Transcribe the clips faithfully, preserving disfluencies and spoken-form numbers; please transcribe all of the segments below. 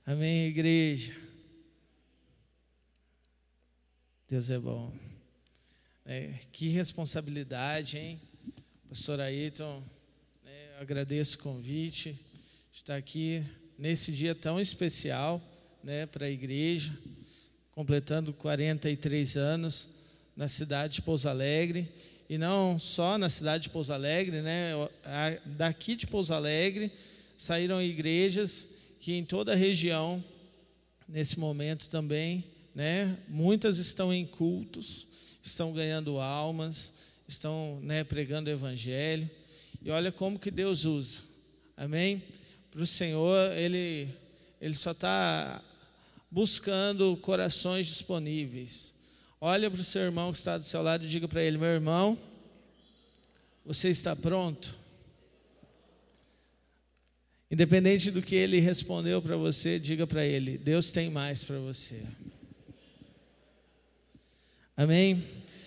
Amém, igreja. Deus é bom. É, que responsabilidade, hein? Pastor Ayrton, né, agradeço o convite de estar aqui nesse dia tão especial, né, para a igreja, completando quarenta e três anos na cidade de Pouso Alegre, e não só na cidade de Pouso Alegre, né, daqui de Pouso Alegre saíram igrejas que em toda a região, nesse momento também, né, muitas estão em cultos, estão ganhando almas, estão, né, pregando o evangelho, e olha como que Deus usa, amém? Para o Senhor, Ele, Ele só está buscando corações disponíveis. Olha para o seu irmão que está do seu lado e diga para ele: meu irmão, você está pronto? Independente do que ele respondeu para você, diga para ele: Deus tem mais para você. Amém?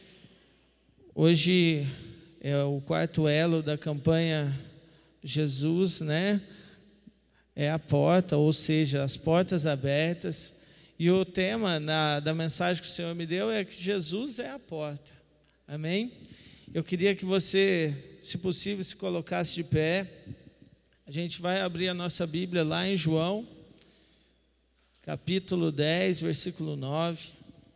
Hoje é o quarto elo da campanha Jesus, né? É a porta, ou seja, as portas abertas. E o tema na, da mensagem que o Senhor me deu é que Jesus é a porta. Amém? Eu queria que você, se possível, se colocasse de pé. A gente vai abrir a nossa Bíblia lá em João, capítulo dez, versículo nove.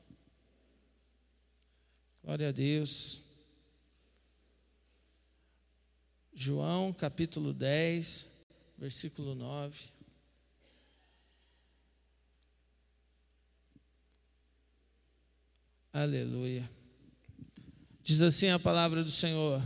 Glória a Deus. João, capítulo dez, versículo nove. Aleluia. Diz assim a palavra do Senhor: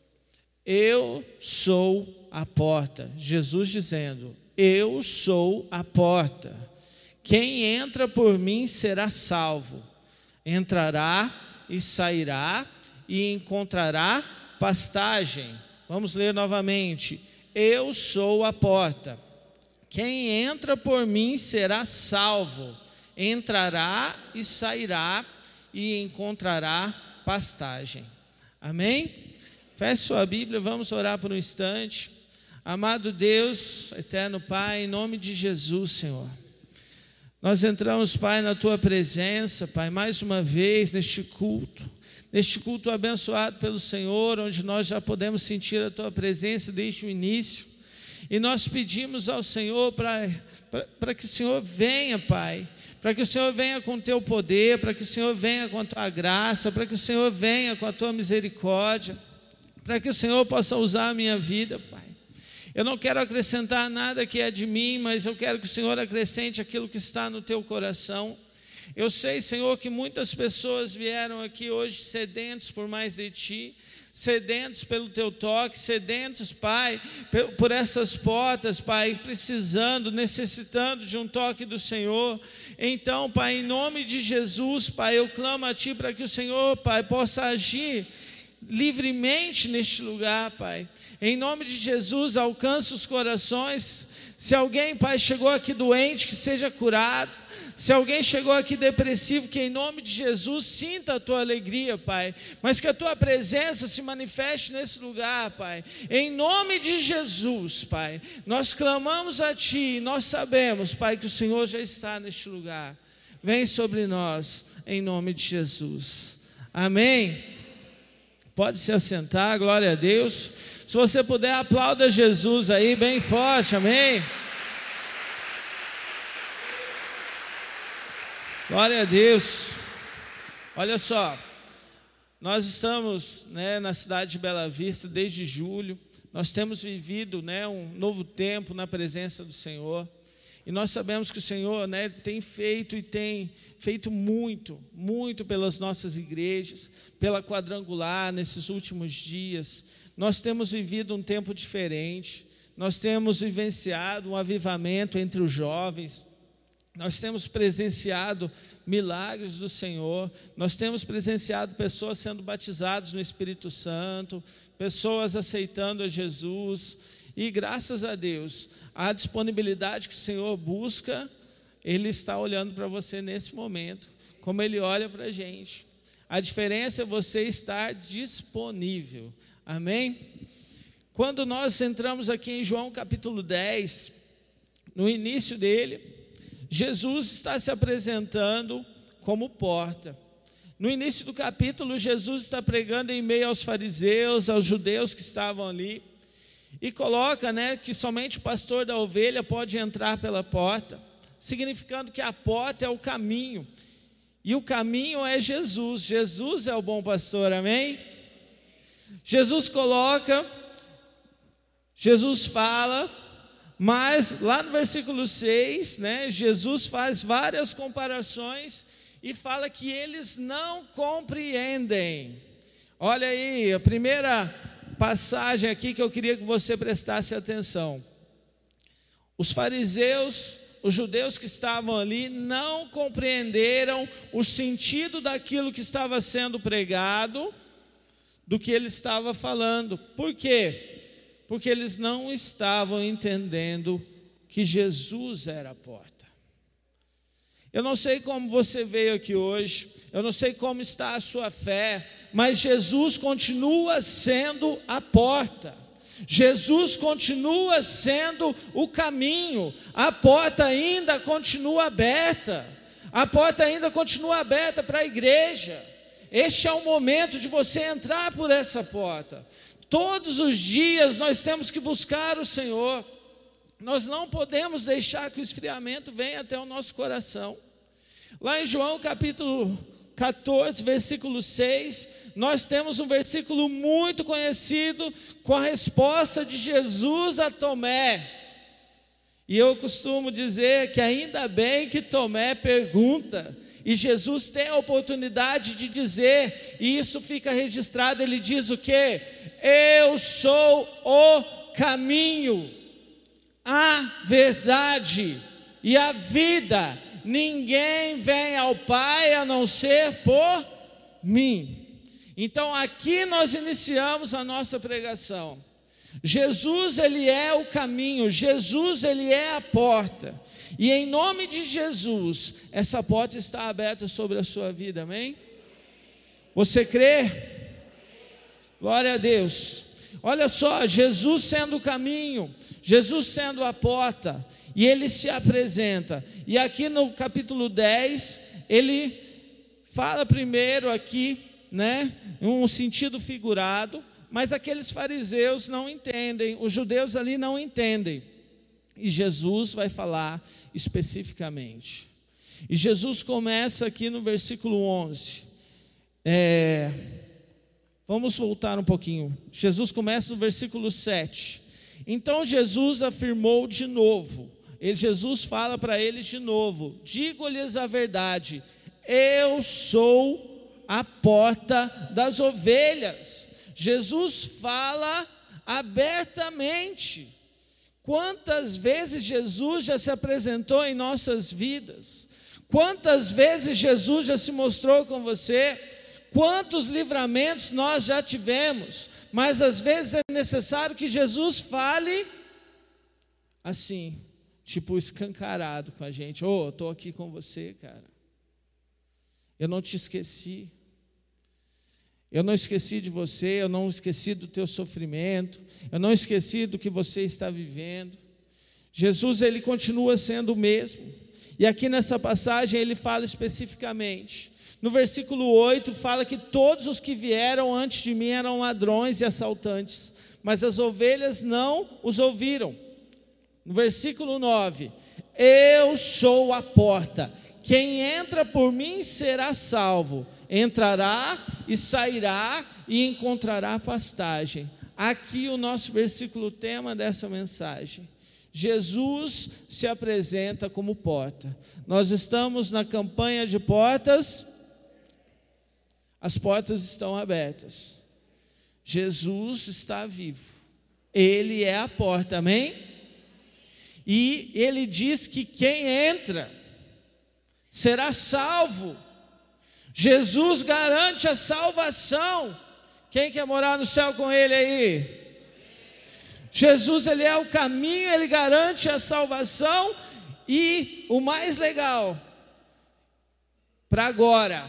eu sou a porta. Jesus dizendo: eu sou a porta. Quem entra por mim será salvo. Entrará e sairá e encontrará pastagem. Vamos ler novamente. Eu sou a porta. Quem entra por mim será salvo. Entrará e sairá e encontrará pastagem. Amém? Feche sua Bíblia, vamos orar por um instante. Amado Deus, eterno Pai, em nome de Jesus, Senhor, nós entramos, Pai, na Tua presença, Pai, mais uma vez neste culto, neste culto abençoado pelo Senhor, onde nós já podemos sentir a Tua presença desde o início, e nós pedimos ao Senhor para, para, para que o Senhor venha, Pai, para que o Senhor venha com o Teu poder, para que o Senhor venha com a Tua graça, para que o Senhor venha com a Tua misericórdia, para que o Senhor possa usar a minha vida, Pai. Eu não quero acrescentar nada que é de mim, mas eu quero que o Senhor acrescente aquilo que está no teu coração. Eu sei, Senhor, que muitas pessoas vieram aqui hoje sedentos por mais de Ti, sedentos pelo Teu toque, sedentos, Pai, por essas portas, Pai, precisando, necessitando de um toque do Senhor. Então, Pai, em nome de Jesus, Pai, eu clamo a Ti para que o Senhor, Pai, possa agir livremente neste lugar, Pai. Em nome de Jesus, alcança os corações. Se alguém, Pai, chegou aqui doente, que seja curado. Se alguém chegou aqui depressivo, que em nome de Jesus sinta a Tua alegria, Pai. Mas que a Tua presença se manifeste nesse lugar, Pai. Em nome de Jesus, Pai, nós clamamos a Ti e nós sabemos, Pai, que o Senhor já está neste lugar. Vem sobre nós, em nome de Jesus. Amém. Pode se assentar, glória a Deus. Se você puder, aplauda Jesus aí bem forte, amém? Glória a Deus. Olha só, nós estamos, né, na cidade de Bela Vista desde julho. Nós temos vivido, né, um novo tempo na presença do Senhor. E nós sabemos que o Senhor, né, tem feito e tem feito muito, muito pelas nossas igrejas, pela quadrangular nesses últimos dias. Nós temos vivido um tempo diferente, nós temos vivenciado um avivamento entre os jovens, nós temos presenciado milagres do Senhor, nós temos presenciado pessoas sendo batizadas no Espírito Santo, pessoas aceitando a Jesus. E graças a Deus, a disponibilidade que o Senhor busca, Ele está olhando para você nesse momento, como Ele olha para a gente. A diferença é você estar disponível, amém? Quando nós entramos aqui em João capítulo dez, no início dele, Jesus está se apresentando como porta. No início do capítulo, Jesus está pregando em meio aos fariseus, aos judeus que estavam ali, e coloca, né, que somente o pastor da ovelha pode entrar pela porta, significando que a porta é o caminho, e o caminho é Jesus. Jesus é o bom pastor, amém? Jesus coloca, Jesus fala, mas lá no versículo seis, né, Jesus faz várias comparações e fala que eles não compreendem. Olha aí, a primeira passagem aqui que eu queria que você prestasse atenção. Os fariseus, os judeus que estavam ali, não compreenderam o sentido daquilo que estava sendo pregado, do que ele estava falando. Por quê? Porque eles não estavam entendendo que Jesus era a porta. Eu não sei como você veio aqui hoje, eu não sei como está a sua fé, mas Jesus continua sendo a porta. Jesus continua sendo o caminho. A porta ainda continua aberta. A porta ainda continua aberta para a igreja. Este é o momento de você entrar por essa porta. Todos os dias nós temos que buscar o Senhor. Nós não podemos deixar que o esfriamento venha até o nosso coração. Lá em João capítulo catorze, versículo seis, nós temos um versículo muito conhecido com a resposta de Jesus a Tomé. E eu costumo dizer que ainda bem que Tomé pergunta, e Jesus tem a oportunidade de dizer, e isso fica registrado. Ele diz o quê? Eu sou o caminho, a verdade e a vida. Ninguém vem ao Pai a não ser por mim. Então aqui nós iniciamos a nossa pregação. Jesus, ele é o caminho, Jesus, ele é a porta. E em nome de Jesus, essa porta está aberta sobre a sua vida, amém? Você crê? Glória a Deus. Olha só, Jesus sendo o caminho, Jesus sendo a porta, e ele se apresenta. E aqui no capítulo dez, ele fala primeiro aqui, né, em um sentido figurado, mas aqueles fariseus não entendem, os judeus ali não entendem. E Jesus vai falar especificamente. E Jesus começa aqui no versículo onze. É, vamos voltar um pouquinho. Jesus começa no versículo sete. Então Jesus afirmou de novo. Ele, Jesus fala para eles de novo: digo-lhes a verdade, eu sou a porta das ovelhas. Jesus fala abertamente. Quantas vezes Jesus já se apresentou em nossas vidas? Quantas vezes Jesus já se mostrou com você? Quantos livramentos nós já tivemos? Mas às vezes é necessário que Jesus fale assim, tipo escancarado com a gente. Ô, oh, estou aqui com você, cara. Eu não te esqueci. Eu não esqueci de você, eu não esqueci do teu sofrimento, eu não esqueci do que você está vivendo. Jesus, ele continua sendo o mesmo. E aqui nessa passagem ele fala especificamente. No versículo oito fala que todos os que vieram antes de mim eram ladrões e assaltantes, mas as ovelhas não os ouviram. No versículo nove, eu sou a porta, quem entra por mim será salvo. Entrará e sairá e encontrará pastagem. Aqui o nosso versículo tema dessa mensagem. Jesus se apresenta como porta. Nós estamos na campanha de portas. As portas estão abertas. Jesus está vivo. Ele é a porta, amém? E ele diz que quem entra será salvo. Jesus garante a salvação. Quem quer morar no céu com ele aí? Jesus, ele é o caminho, ele garante a salvação. E o mais legal, para agora,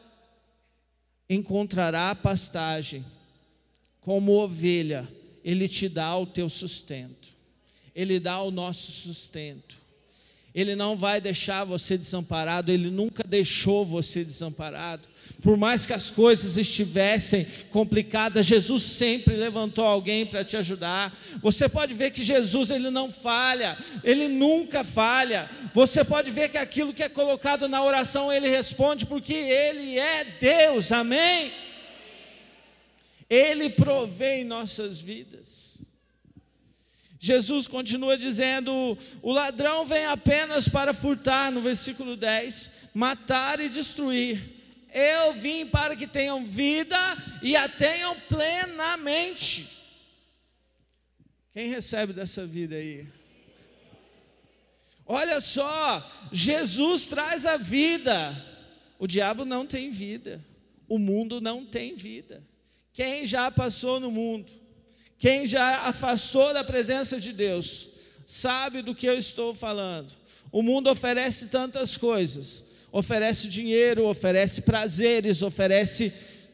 encontrará pastagem. Como ovelha, ele te dá o teu sustento. Ele dá o nosso sustento. Ele não vai deixar você desamparado, Ele nunca deixou você desamparado. Por mais que as coisas estivessem complicadas, Jesus sempre levantou alguém para te ajudar. Você pode ver que Jesus, Ele não falha, Ele nunca falha. Você pode ver que aquilo que é colocado na oração, Ele responde, porque Ele é Deus, amém? Ele provê em nossas vidas. Jesus continua dizendo, o ladrão vem apenas para furtar, no versículo dez, matar e destruir. Eu vim para que tenham vida e a tenham plenamente. Quem recebe dessa vida aí? Olha só, Jesus traz a vida. O diabo não tem vida, o mundo não tem vida. Quem já passou no mundo, quem já afastou da presença de Deus, sabe do que eu estou falando. O mundo oferece tantas coisas, oferece dinheiro, oferece prazeres, oferece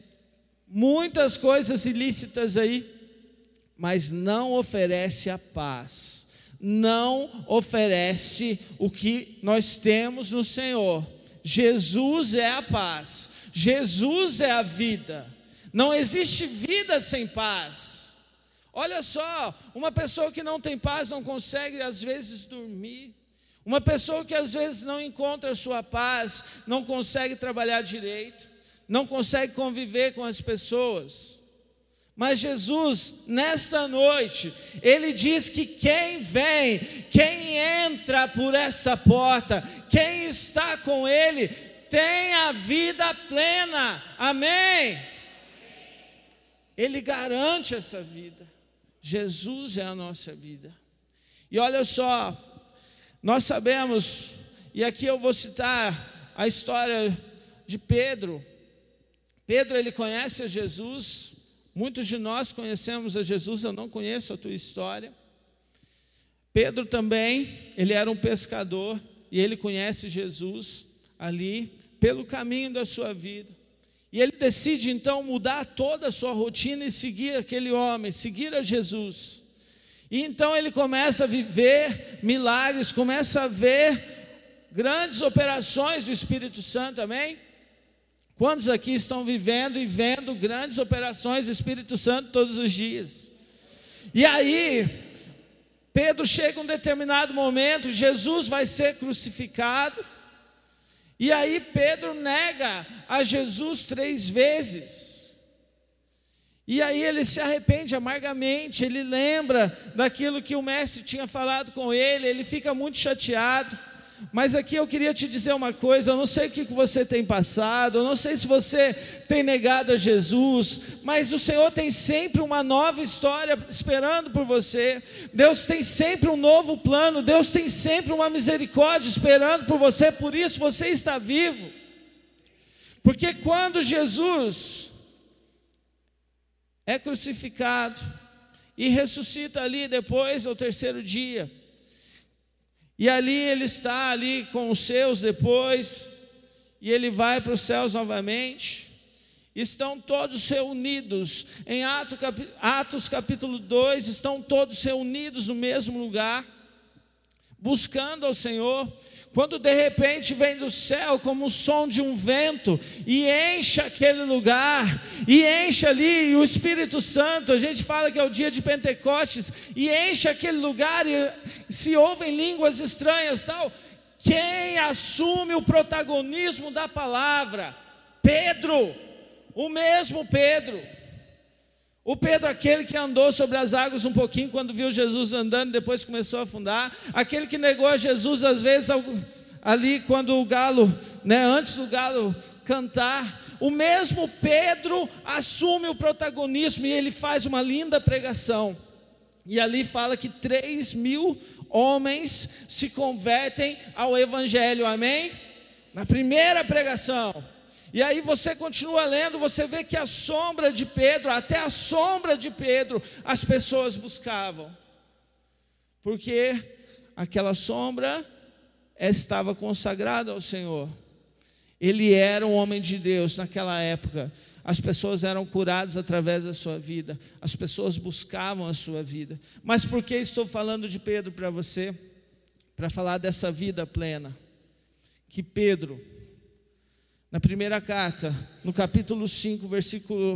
muitas coisas ilícitas aí, mas não oferece a paz, não oferece o que nós temos no Senhor. Jesus é a paz, Jesus é a vida, não existe vida sem paz. Olha só, uma pessoa que não tem paz não consegue às vezes dormir. Uma pessoa que às vezes não encontra a sua paz, não consegue trabalhar direito, não consegue conviver com as pessoas. Mas Jesus, nesta noite, Ele diz que quem vem, quem entra por essa porta, quem está com Ele, tem a vida plena, amém? Ele garante essa vida. Jesus é a nossa vida. E olha só, nós sabemos, e aqui eu vou citar a história de Pedro. Pedro, ele conhece a Jesus, muitos de nós conhecemos a Jesus, eu não conheço a tua história. Pedro também, ele era um pescador, e ele conhece Jesus ali, pelo caminho da sua vida. E ele decide então mudar toda a sua rotina e seguir aquele homem, seguir a Jesus. E então ele começa a viver milagres, começa a ver grandes operações do Espírito Santo, amém? Quantos aqui estão vivendo e vendo grandes operações do Espírito Santo todos os dias? E aí, Pedro chega a um determinado momento, Jesus vai ser crucificado. E aí Pedro nega a Jesus três vezes. E aí ele se arrepende amargamente, ele lembra daquilo que o mestre tinha falado com ele, ele fica muito chateado. Mas aqui eu queria te dizer uma coisa, eu não sei o que você tem passado, eu não sei se você tem negado a Jesus, mas o Senhor tem sempre uma nova história esperando por você. Deus tem sempre um novo plano, Deus tem sempre uma misericórdia esperando por você, por isso você está vivo. Porque quando Jesus é crucificado e ressuscita ali depois ao terceiro dia, e ali ele está ali com os seus depois, e ele vai para os céus novamente. Estão todos reunidos, em Atos, cap, Atos capítulo dois, estão todos reunidos no mesmo lugar, buscando ao Senhor. Quando de repente vem do céu como o som de um vento, e enche aquele lugar, e enche ali, e o Espírito Santo, a gente fala que é o dia de Pentecostes, e enche aquele lugar, e se ouvem línguas estranhas, tal. Quem assume o protagonismo da palavra? Pedro, o mesmo Pedro. O Pedro, aquele que andou sobre as águas um pouquinho quando viu Jesus andando, depois começou a afundar. Aquele que negou a Jesus às vezes ali quando o galo, né, antes do galo cantar. O mesmo Pedro assume o protagonismo e ele faz uma linda pregação. E ali fala que três mil homens se convertem ao Evangelho, amém? Na primeira pregação. E aí você continua lendo, você vê que a sombra de Pedro, até a sombra de Pedro, as pessoas buscavam. Porque aquela sombra estava consagrada ao Senhor. Ele era um homem de Deus naquela época. As pessoas eram curadas através da sua vida. As pessoas buscavam a sua vida. Mas por que estou falando de Pedro para você? para falar dessa vida plena, que Pedro, na primeira carta, no capítulo cinco, versículo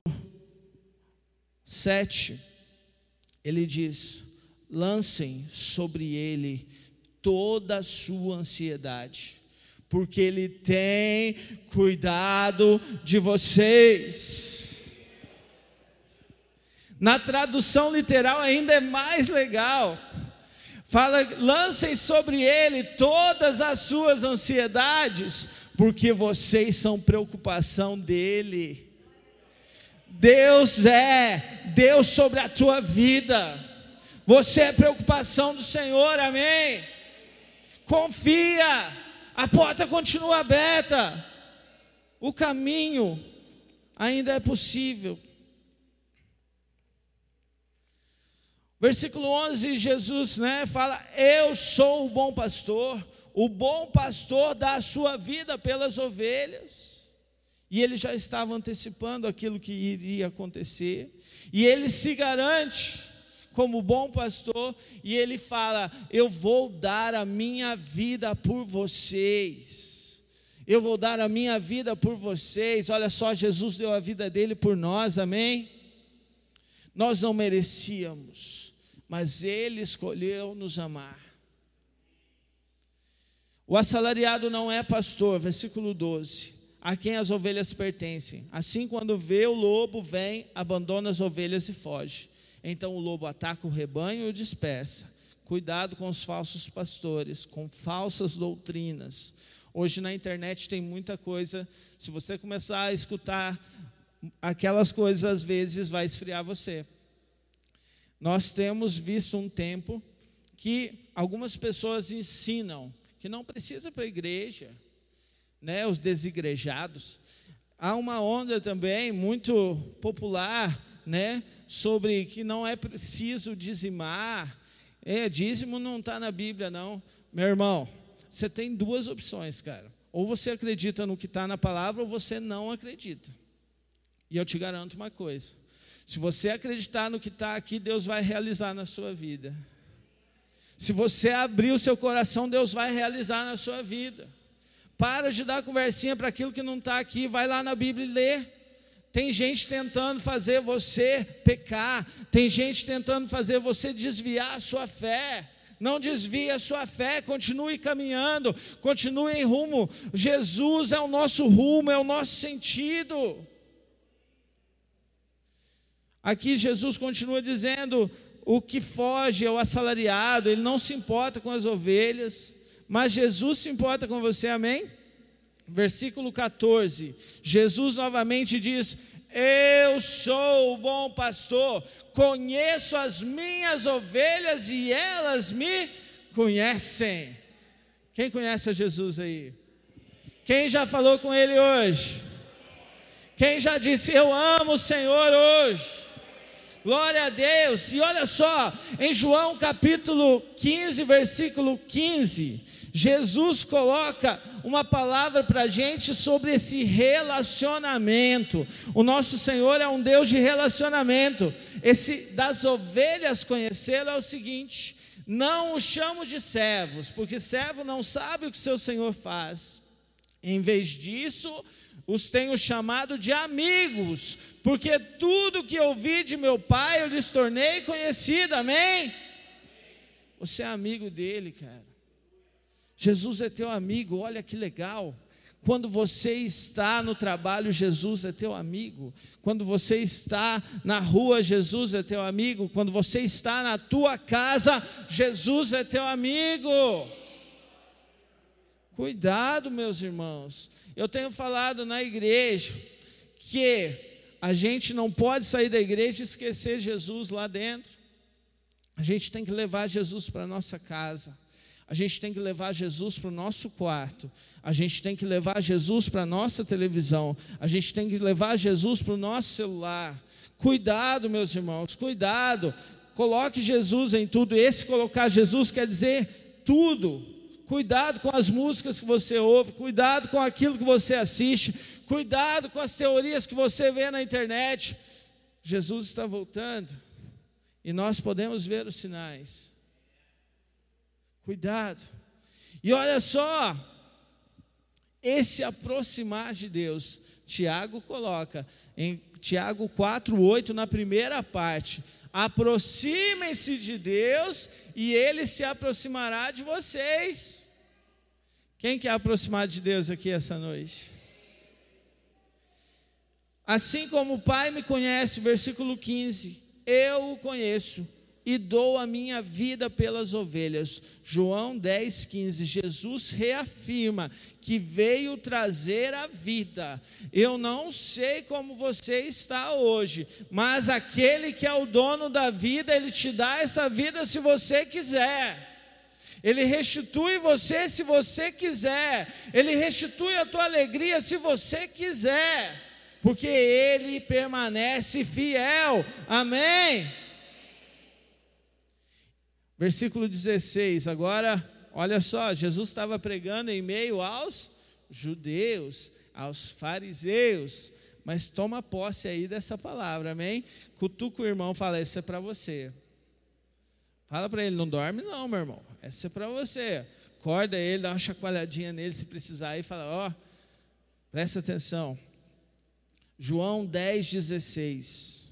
sete, ele diz: lancem sobre ele toda a sua ansiedade, porque ele tem cuidado de vocês. Na tradução literal ainda é mais legal. Fala: lancem sobre ele todas as suas ansiedades, porque vocês são preocupação dele. Deus é Deus sobre a tua vida. Você é preocupação do Senhor, amém? Confia, a porta continua aberta, o caminho ainda é possível. Versículo onze, Jesus, né, fala: eu sou o bom pastor, o bom pastor dá a sua vida pelas ovelhas. E ele já estava antecipando aquilo que iria acontecer, e ele se garante como bom pastor, e ele fala: eu vou dar a minha vida por vocês, eu vou dar a minha vida por vocês. Olha só, Jesus deu a vida dele por nós, amém? Nós não merecíamos, mas ele escolheu nos amar. O assalariado não é pastor, versículo doze, a quem as ovelhas pertencem. Assim, quando vê o lobo, vem, abandona as ovelhas e foge. Então o lobo ataca o rebanho e o dispersa. Cuidado com os falsos pastores, com falsas doutrinas. Hoje na internet tem muita coisa. Se você começar a escutar aquelas coisas, às vezes vai esfriar você. Nós temos visto um tempo que algumas pessoas ensinam que não precisa ir para a igreja, né, os desigrejados. Há uma onda também muito popular, né, sobre que não é preciso dizimar. É, dízimo não está na Bíblia, não. Meu irmão, você tem duas opções, cara. Ou você acredita no que está na palavra, ou você não acredita. E eu te garanto uma coisa: se você acreditar no que está aqui, Deus vai realizar na sua vida. Se você abrir o seu coração, Deus vai realizar na sua vida. Para de dar conversinha para aquilo que não está aqui. Vai lá na Bíblia e lê. Tem gente tentando fazer você pecar. Tem gente tentando fazer você desviar a sua fé. Não desvie a sua fé, continue caminhando, continue em rumo. Jesus é o nosso rumo, é o nosso sentido. Aqui Jesus continua dizendo: o que foge é o assalariado, ele não se importa com as ovelhas, mas Jesus se importa com você, amém? Versículo catorze, Jesus novamente diz: eu sou o bom pastor, conheço as minhas ovelhas e elas me conhecem. Quem conhece a Jesus aí? Quem já falou com ele hoje? Quem já disse: eu amo o Senhor hoje? Glória a Deus. E olha só, em João capítulo quinze, versículo quinze, Jesus coloca uma palavra para a gente sobre esse relacionamento. O nosso Senhor é um Deus de relacionamento. Esse das ovelhas conhecê-lo é o seguinte: não os chamo de servos, porque servo não sabe o que seu Senhor faz. Em vez disso, os tenho chamado de amigos, porque tudo que ouvi de meu Pai eu lhes tornei conhecido, amém? Você é amigo dele, cara. Jesus é teu amigo, olha que legal. Quando você está no trabalho, Jesus é teu amigo. Quando você está na rua, Jesus é teu amigo. Quando você está na tua casa, Jesus é teu amigo. Cuidado, meus irmãos. Eu tenho falado na igreja que a gente não pode sair da igreja e esquecer Jesus lá dentro. A gente tem que levar Jesus para a nossa casa. A gente tem que levar Jesus para o nosso quarto. A gente tem que levar Jesus para a nossa televisão. A gente tem que levar Jesus para o nosso celular. Cuidado, meus irmãos, cuidado. Coloque Jesus em tudo. Esse colocar Jesus quer dizer tudo. Cuidado com as músicas que você ouve. Cuidado com aquilo que você assiste. Cuidado com as teorias que você vê na internet. Jesus está voltando. E nós podemos ver os sinais. Cuidado, E olha só, esse aproximar de Deus, Tiago coloca em Tiago quatro, oito, na primeira parte: aproximem-se de Deus e Ele se aproximará de vocês. Quem quer aproximar de Deus aqui essa noite? Assim como o Pai me conhece, versículo quinze, eu o conheço e dou a minha vida pelas ovelhas. João dez, quinze, Jesus reafirma que veio trazer a vida. Eu não sei como você está hoje, mas aquele que é o dono da vida, Ele te dá essa vida se você quiser. Ele restitui você se você quiser. Ele restitui a tua alegria se você quiser, porque Ele permanece fiel. Amém? Versículo dezesseis, agora, olha só, Jesus estava pregando em meio aos judeus, aos fariseus, mas toma posse aí dessa palavra, amém? Cutuca o irmão, fala, essa é para você. Fala para ele, não dorme não, meu irmão, essa é para você. Acorda ele, dá uma chacoalhadinha nele se precisar e fala, ó, presta atenção. João dez, dezesseis.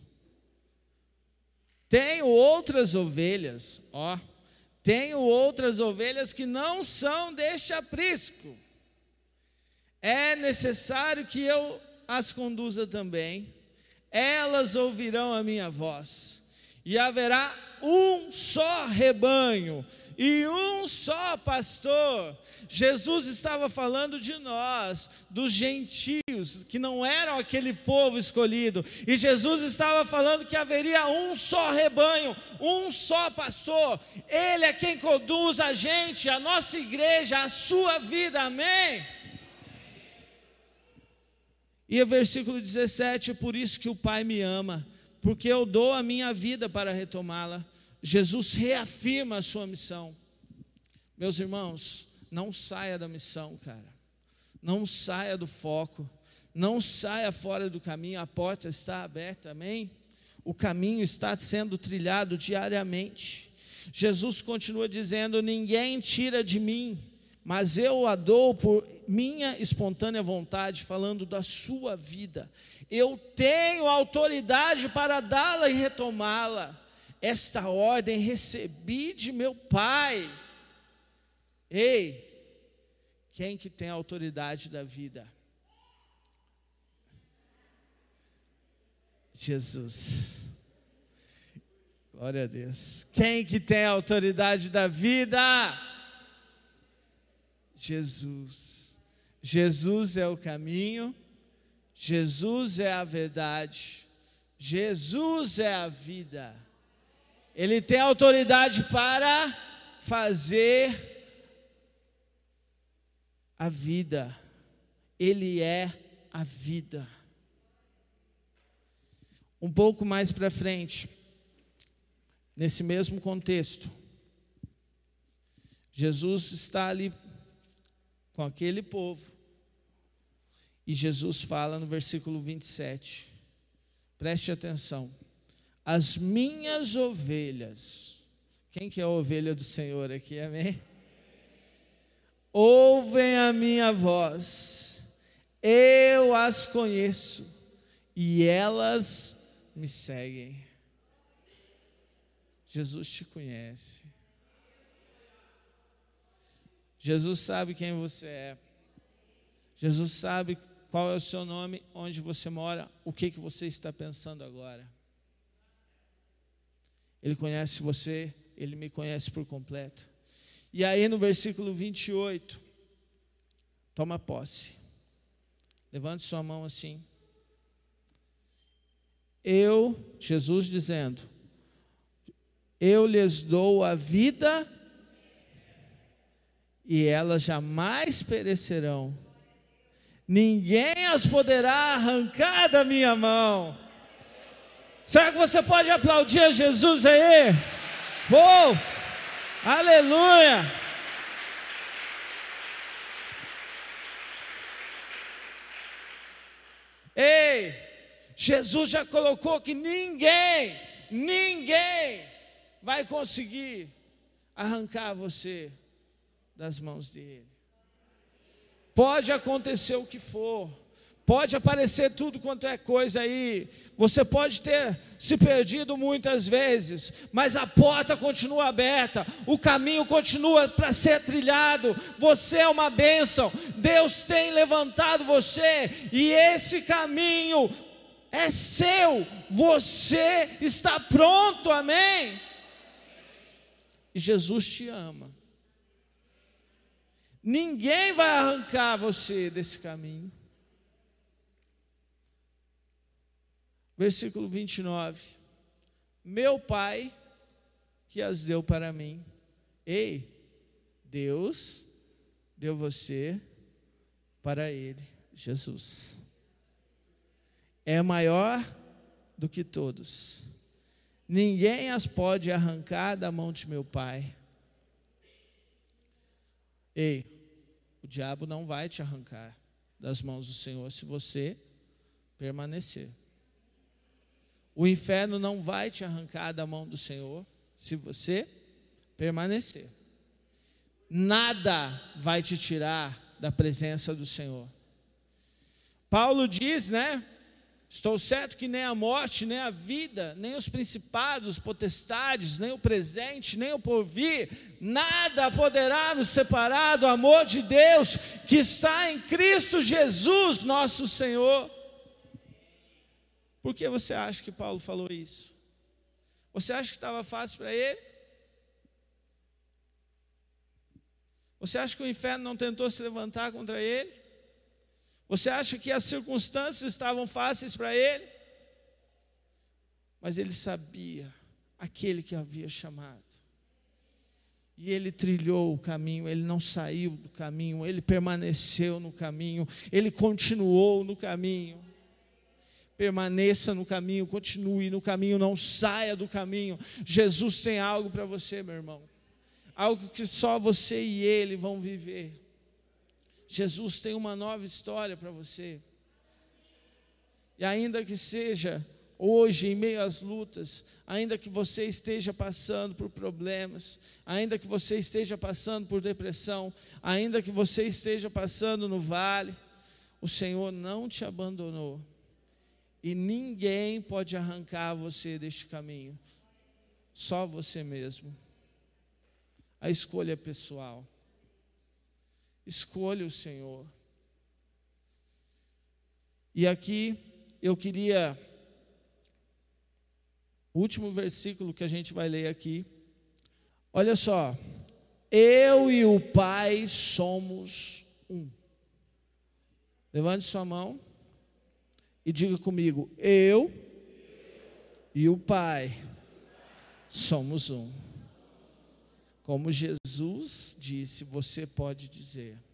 Tenho outras ovelhas, ó, tenho outras ovelhas que não são deste aprisco. É necessário que eu as conduza também. Elas ouvirão a minha voz. E haverá um só rebanho e um só pastor. Jesus estava falando de nós, dos gentios, que não eram aquele povo escolhido. E Jesus estava falando que haveria um só rebanho, um só pastor. Ele é quem conduz a gente, a nossa igreja, a sua vida, amém? E o versículo dezessete, por isso que o Pai me ama, porque eu dou a minha vida para retomá-la. Jesus reafirma a sua missão. Meus irmãos, não saia da missão, cara. Não saia do foco. Não saia fora do caminho. A porta está aberta, amém? O caminho está sendo trilhado diariamente. Jesus continua dizendo, ninguém tira de mim, mas eu a dou por minha espontânea vontade, falando da sua vida. Eu tenho autoridade para dá-la e retomá-la. Esta ordem recebi de meu Pai. Ei, quem que tem a autoridade da vida? Jesus. Glória a Deus. Quem que tem a autoridade da vida? Jesus. Jesus é o caminho, Jesus é a verdade, Jesus é a vida. Ele tem autoridade para fazer a vida. Ele é a vida. Um pouco mais para frente, nesse mesmo contexto, Jesus está ali com aquele povo, e Jesus fala no versículo vinte e sete, preste atenção, as minhas ovelhas, quem que é a ovelha do Senhor aqui, amém? Ouvem a minha voz, eu as conheço, e elas me seguem. Jesus te conhece. Jesus sabe quem você é. Jesus sabe qual é o seu nome, onde você mora, o que, que você está pensando agora. Ele conhece você, Ele me conhece por completo. E aí no versículo vinte e oito, toma posse. Levante sua mão assim. Eu, Jesus dizendo, eu lhes dou a vida e elas jamais perecerão. Ninguém as poderá arrancar da minha mão. Será que você pode aplaudir a Jesus aí? Oh, aleluia! Ei, Jesus já colocou que ninguém, ninguém vai conseguir arrancar você das mãos dele. Pode acontecer o que for, pode aparecer tudo quanto é coisa aí, você pode ter se perdido muitas vezes, mas a porta continua aberta, o caminho continua para ser trilhado, você é uma bênção, Deus tem levantado você, e esse caminho é seu, você está pronto, amém? E Jesus te ama. Ninguém vai arrancar você desse caminho. Versículo vinte e nove. Meu Pai que as deu para mim. Ei, Deus deu você para Ele, Jesus. É maior do que todos. Ninguém as pode arrancar da mão de meu Pai. Ei, o diabo não vai te arrancar das mãos do Senhor se você permanecer. O inferno não vai te arrancar da mão do Senhor se você permanecer. Nada vai te tirar da presença do Senhor. Paulo diz, né? Estou certo que nem a morte, nem a vida, nem os principados, potestades, nem o presente, nem o porvir, nada poderá nos separar do amor de Deus que está em Cristo Jesus, nosso Senhor. Por que você acha que Paulo falou isso? Você acha que estava fácil para ele? Você acha que o inferno não tentou se levantar contra ele? Você acha que as circunstâncias estavam fáceis para ele? Mas ele sabia aquele que havia chamado. E ele trilhou o caminho, ele não saiu do caminho, ele permaneceu no caminho, ele continuou no caminho. Permaneça no caminho, continue no caminho, não saia do caminho. Jesus tem algo para você, meu irmão. Algo que só você e ele vão viver. Jesus tem uma nova história para você. E ainda que seja hoje, em meio às lutas, ainda que você esteja passando por problemas, ainda que você esteja passando por depressão, ainda que você esteja passando no vale, o Senhor não te abandonou. E ninguém pode arrancar você deste caminho. Só você mesmo. A escolha é pessoal. Escolha o Senhor. E aqui eu queria, o último versículo que a gente vai ler aqui. Olha só. Eu e o Pai somos um. Levante sua mão e diga comigo: eu e o Pai somos um. Como Jesus disse, você pode dizer.